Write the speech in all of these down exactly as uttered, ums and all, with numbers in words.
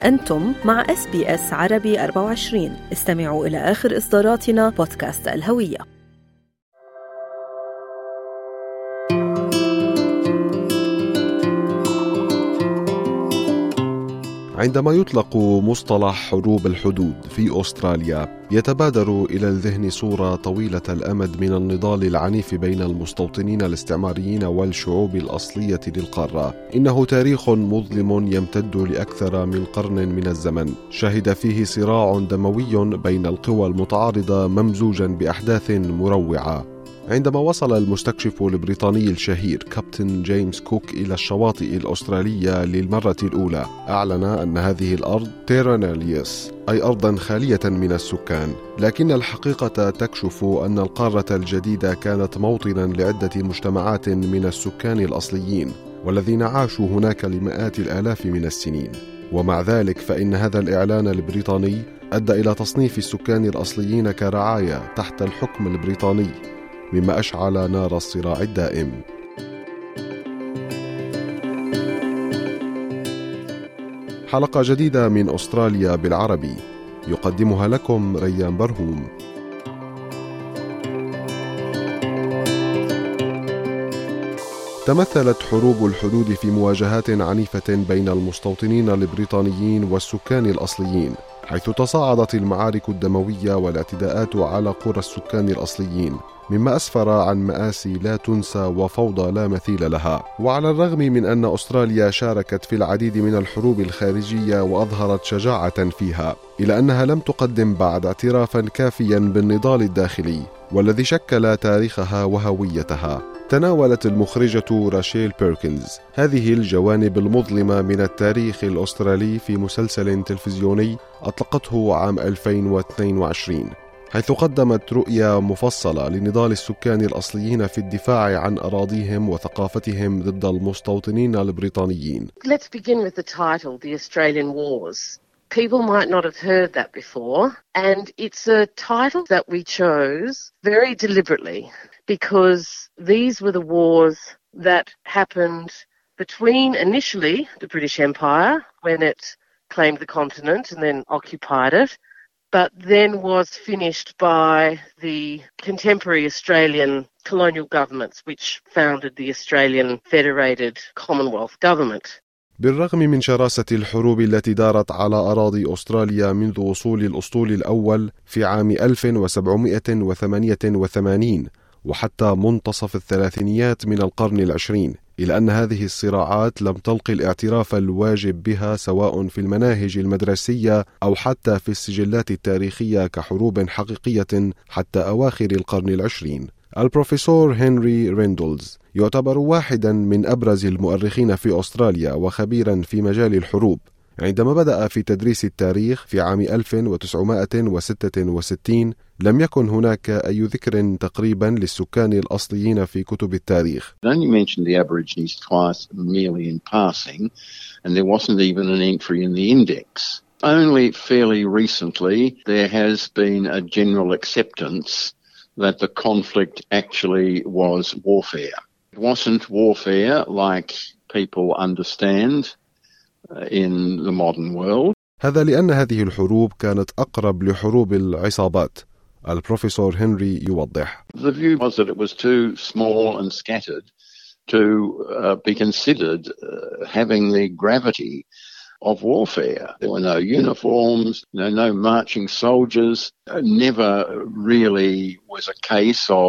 أنتم مع إس بي إس عربي أربعة وعشرين. استمعوا إلى آخر إصداراتنا بودكاست الهوية. عندما يطلق مصطلح حروب الحدود في أستراليا يتبادر إلى الذهن صورة طويلة الأمد من النضال العنيف بين المستوطنين الاستعماريين والشعوب الأصلية للقارة. إنه تاريخ مظلم يمتد لأكثر من قرن من الزمن، شهد فيه صراع دموي بين القوى المتعارضة ممزوجا بأحداث مروعة. عندما وصل المستكشف البريطاني الشهير كابتن جيمس كوك إلى الشواطئ الأسترالية للمرة الأولى، أعلن أن هذه الأرض تيرا ناليس، أي أرضا خالية من السكان. لكن الحقيقة تكشف أن القارة الجديدة كانت موطنا لعدة مجتمعات من السكان الأصليين والذين عاشوا هناك لمئات الآلاف من السنين. ومع ذلك فإن هذا الإعلان البريطاني أدى إلى تصنيف السكان الأصليين كرعايا تحت الحكم البريطاني، مما أشعل نار الصراع الدائم. حلقة جديدة من أستراليا بالعربي، يقدمها لكم ريان برهوم. تمثلت حروب الحدود في مواجهات عنيفة بين المستوطنين البريطانيين والسكان الأصليين، حيث تصاعدت المعارك الدموية والاعتداءات على قرى السكان الأصليين، مما أسفر عن مآسي لا تنسى وفوضى لا مثيل لها. وعلى الرغم من أن أستراليا شاركت في العديد من الحروب الخارجية وأظهرت شجاعة فيها، إلا أنها لم تقدم بعد اعترافا كافيا بالنضال الداخلي والذي شكل تاريخها وهويتها. تناولت المخرجة راشيل بيركنز هذه الجوانب المظلمة من التاريخ الأسترالي في مسلسل تلفزيوني أطلقته عام ألفين واثنين وعشرين، حيث قدمت رؤية مفصلة لنضال السكان الأصليين في الدفاع عن أراضيهم وثقافتهم ضد المستوطنين البريطانيين. Let's begin with the title, The Australian Wars. People might not have heard that before, and it's a title that we chose very deliberately because these were the wars that happened between initially the British Empire when it claimed the continent and then occupied it, but then was finished by the contemporary Australian colonial governments, which founded the Australian Federated Commonwealth Government. بالرغم من شراسة الحروب التي دارت على أراضي أستراليا منذ وصول الأسطول الأول في عام ألف وسبعمائة وثمانية وثمانين وحتى منتصف الثلاثينيات من القرن العشرين، إلا أن هذه الصراعات لم تلقي الاعتراف الواجب بها سواء في المناهج المدرسية أو حتى في السجلات التاريخية كحروب حقيقية حتى أواخر القرن العشرين. البروفيسور هنري ريندولز يعتبر واحدا من أبرز المؤرخين في أستراليا وخبيرا في مجال الحروب. عندما بدأ في تدريس التاريخ في عام ألف وتسعمائة وستة وستين لم يكن هناك أي ذكر تقريبا للسكان الأصليين في كتب التاريخ. They only mentioned the Aborigines twice, merely in passing, and there wasn't even an entry in the index. Only fairly recently there has been a general acceptance that the conflict actually was warfare. It wasn't warfare like people understand in the modern world. هذا لأن هذه الحروب كانت أقرب لحروب العصابات. البروفيسور هنري يوضح. The view was that it was too small and scattered to uh, be considered uh, having the gravity of warfare. There were no uniforms, no, no marching soldiers. Never really was a case of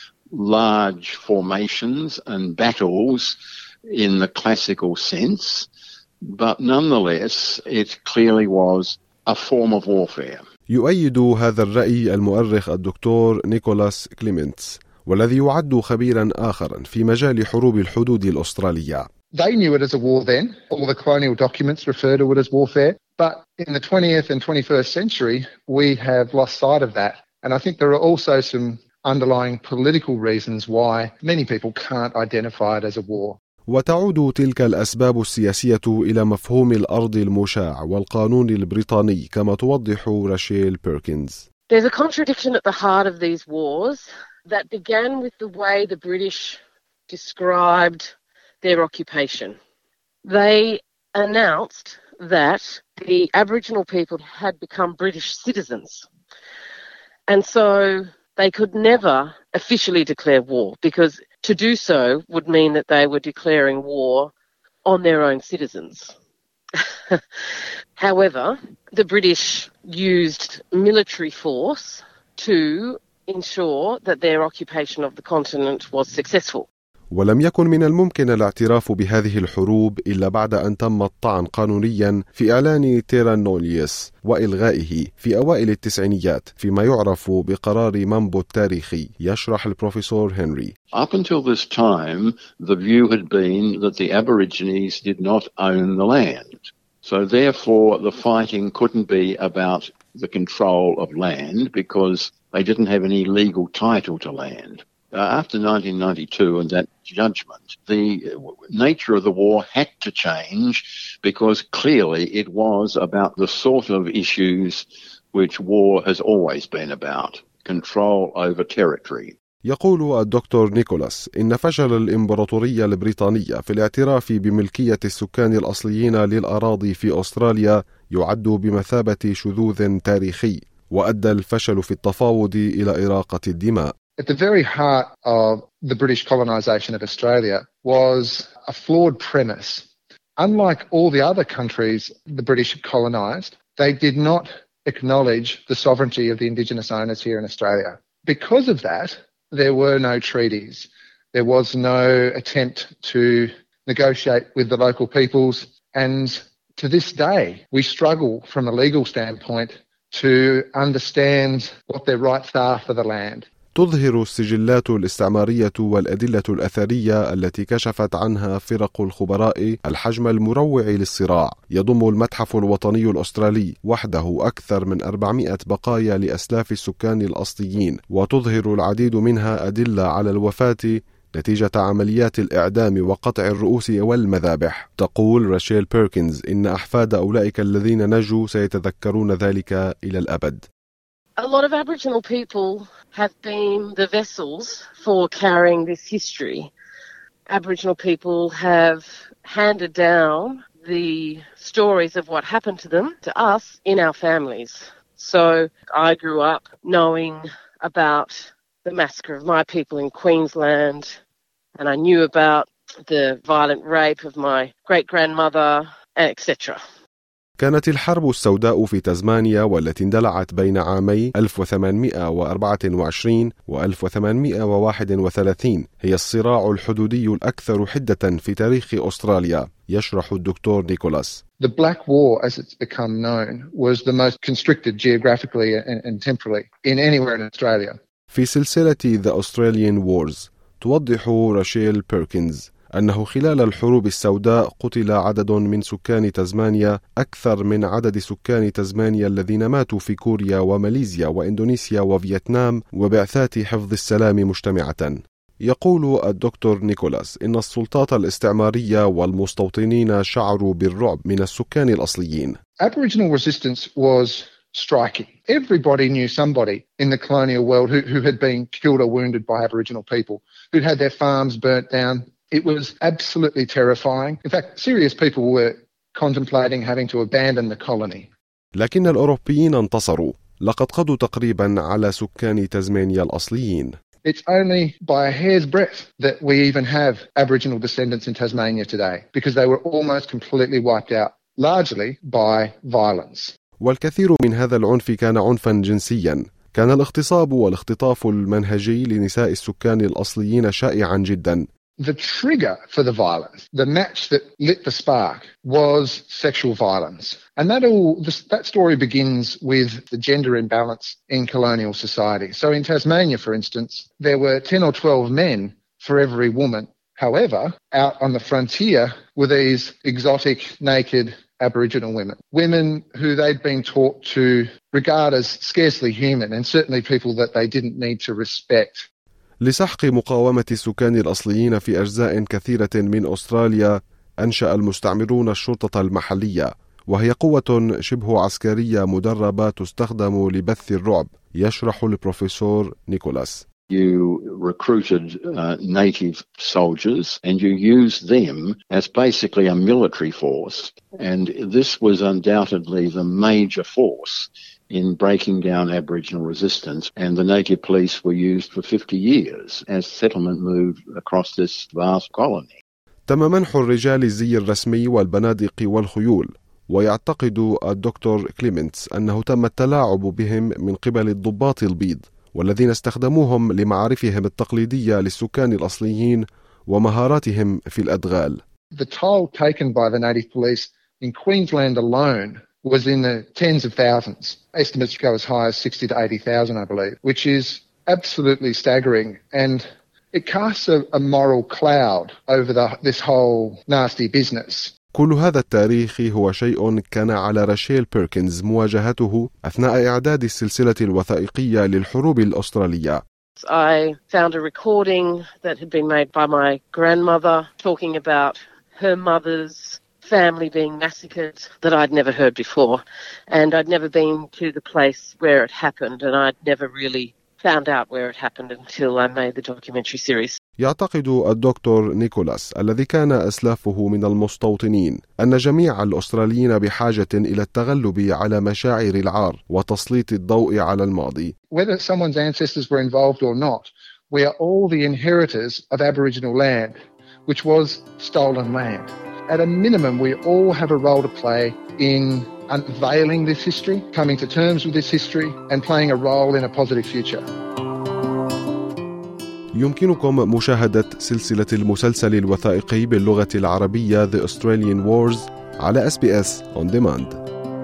large formations and battles in the classical sense, but nonetheless it clearly was a form of warfare. يؤيد هذا الرأي المؤرخ الدكتور نيكولاس كليمنتس، والذي يعد خبيرا آخرا في مجال حروب الحدود الأسترالية. They knew it as a war then. All the colonial documents refer to it as warfare. But in the twentieth and twenty-first century, we have lost sight of that. And I think there are also some underlying political reasons why many people can't identify it as a war. وتعود تلك الأسباب السياسية إلى مفهوم الأرض المشاع والقانون البريطاني كما توضح راشيل بيركنز. There's a contradiction at the heart of these wars that began with the way the British described their occupation. They announced that the Aboriginal people had become British citizens. And so they could never officially declare war, because to do so would mean that they were declaring war on their own citizens. However, the British used military force to ensure that their occupation of the continent was successful. ولم يكن من الممكن الاعتراف بهذه الحروب إلا بعد أن تم الطعن قانونيا في إعلان تيرا نوليس وإلغائه في أوائل التسعينيات فيما يعرف بقرار مامبو التاريخي. يشرح البروفيسور هنري. Up until this time, the view had been that the Aborigines did not own the land. So therefore, the fighting couldn't be about the control of land because they didn't have any legal title to land. Uh, after nineteen ninety-two and that judgment, the nature of the war had to change because clearly it was about the sort of issues which war has always been about, control over territory. يقول الدكتور نيكولاس إن فشل الإمبراطورية البريطانية في الاعتراف بملكية السكان الأصليين للأراضي في أستراليا يعد بمثابة شذوذ تاريخي، وأدى الفشل في التفاوض إلى إراقة الدماء. At the very heart of the British colonisation of Australia was a flawed premise. Unlike all the other countries the British had colonised, they did not acknowledge the sovereignty of the Indigenous owners here in Australia. Because of that, there were no treaties. There was no attempt to negotiate with the local peoples. And to this day, we struggle from a legal standpoint to understand what their rights are for the land. تظهر السجلات الاستعمارية والأدلة الأثرية التي كشفت عنها فرق الخبراء الحجم المروع للصراع. يضم المتحف الوطني الأسترالي وحده أكثر من أربعمائة بقايا لأسلاف السكان الأصليين، وتظهر العديد منها أدلة على الوفاة نتيجة عمليات الإعدام وقطع الرؤوس والمذابح. تقول راشيل بيركنز إن أحفاد أولئك الذين نجوا سيتذكرون ذلك إلى الأبد. A lot of Aboriginal people have been the vessels for carrying this history. Aboriginal people have handed down the stories of what happened to them to us in our families. So I grew up knowing about the massacre of my people in Queensland, and I knew about the violent rape of my great-grandmother, et cetera. كانت الحرب السوداء في تزمانيا والتي اندلعت بين عامي ألف وثمانمائة وأربعة وعشرين و ألف وثمانمائة وواحد وثلاثين هي الصراع الحدودي الأكثر حدة في تاريخ أستراليا. يشرح الدكتور نيكولاس. The Black War, as it's become known, was the most constricted geographically and, and temporally in anywhere in Australia. في سلسلة The Australian Wars توضح راشيل بيركنز أنه خلال الحروب السوداء قتل عدد من سكان تزمانيا أكثر من عدد سكان تزمانيا الذين ماتوا في كوريا وماليزيا وإندونيسيا وفيتنام وبعثات حفظ السلام مجتمعة. يقول الدكتور نيكولاس إن السلطات الاستعمارية والمستوطنين شعروا بالرعب من السكان الأصليين. Aboriginal resistance was striking. Everybody knew somebody in the colonial world who, who had been killed or wounded by Aboriginal people, who'd had their farms burnt down. It was absolutely terrifying. In fact, serious people were contemplating having to abandon the colony. لكن الأوروبيين انتصروا. لقد قضوا تقريبا على سكان تزمانيا الأصليين. It's only by a hair's breadth that we even have Aboriginal descendants in Tasmania today, because they were almost completely wiped out, largely by violence. والكثير من هذا العنف كان عنفا جنسيا. كان الاغتصاب والاختطاف المنهجي لنساء السكان الأصليين شائعا جدا. The trigger for the violence, the match that lit the spark, was sexual violence. And that all, this, that story begins with the gender imbalance in colonial society. So in Tasmania, for instance, there were ten or twelve men for every woman. However, out on the frontier were these exotic, naked Aboriginal women, women who they'd been taught to regard as scarcely human and certainly people that they didn't need to respect. لسحق مقاومة السكان الأصليين في أجزاء كثيرة من أستراليا أنشأ المستعمرون الشرطة المحلية، وهي قوة شبه عسكرية مدربة تستخدم لبث الرعب. يشرح البروفيسور نيكولاس. You recruited uh, native soldiers and you used them as basically a military force. And this was undoubtedly the major force in breaking down Aboriginal resistance. And the native police were used for fifty years as settlement moved across this vast colony. تم منح الرجال الزي الرسمي والبنادق والخيول، ويعتقد الدكتور كليمنتس أنه تم التلاعب بهم من قبل الضباط البيض، والذين استخدموهم لمعارفهم التقليدية للسكان الأصليين ومهاراتهم في الأدغال. The toll taken by the native police in Queensland alone was in the tens of thousands. Estimates go as high as sixty to eighty thousand, I believe, which is absolutely staggering. And it casts a, a moral cloud over the, this whole nasty business. كل هذا التاريخ هو شيء كان على راشيل بيركنز مواجهته أثناء إعداد السلسلة الوثائقية للحروب الأسترالية. I found a recording that had been made by my grandmother talking about her mother's family being massacred that I'd never heard before. And I'd never been to the place where it happened, and I'd never really found out where it happened until I made the documentary series. يعتقد الدكتور نيكولاس الذي كان أسلافه من المستوطنين أن جميع الأستراليين بحاجة إلى التغلب على مشاعر العار وتسليط الضوء على الماضي. Whether someone's ancestors were involved or not, we are all the inheritors of Aboriginal land, which was stolen land. At a minimum, we all have a role to play in unveiling this history, coming to terms with this history, and playing a role in a positive future. يمكنكم مشاهدة سلسلة المسلسل الوثائقي باللغة العربية The Australian Wars على إس بي إس On Demand.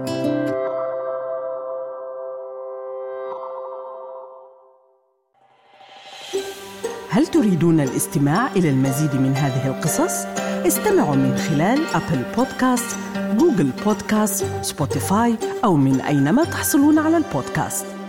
هل تريدون الاستماع إلى المزيد من هذه القصص؟ استمعوا من خلال أبل بودكاست، جوجل بودكاست، سبوتيفاي أو من أينما تحصلون على البودكاست.